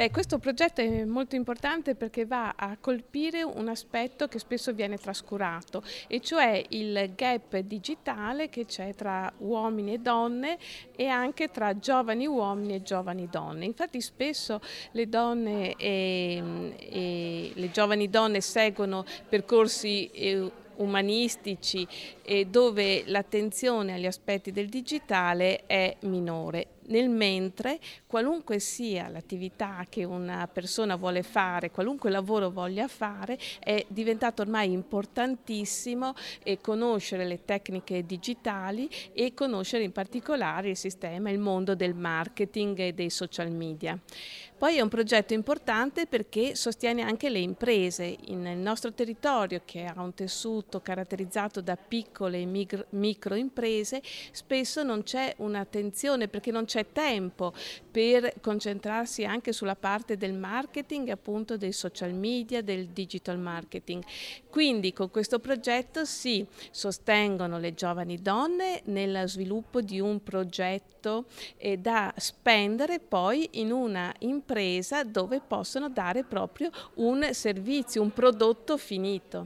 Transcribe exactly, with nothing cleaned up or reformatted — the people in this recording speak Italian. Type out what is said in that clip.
Beh, questo progetto è molto importante perché va a colpire un aspetto che spesso viene trascurato, e cioè il gap digitale che c'è tra uomini e donne e anche tra giovani uomini e giovani donne. Infatti spesso le donne e, e le giovani donne seguono percorsi eh, umanistici e dove l'attenzione agli aspetti del digitale è minore. Nel mentre, qualunque sia l'attività che una persona vuole fare, qualunque lavoro voglia fare, è diventato ormai importantissimo eh, conoscere le tecniche digitali e conoscere in particolare il sistema, il mondo del marketing e dei social media. Poi è un progetto importante perché sostiene anche le imprese. Nel nostro territorio, che ha un tessuto caratterizzato da piccole e micro, micro imprese, spesso non c'è un'attenzione perché non c'è tempo per concentrarsi anche sulla parte del marketing, appunto dei social media, del digital marketing. Quindi con questo progetto si sostengono le giovani donne nel sviluppo di un progetto eh, da spendere poi in una impresa dove possono dare proprio un servizio, un prodotto finito.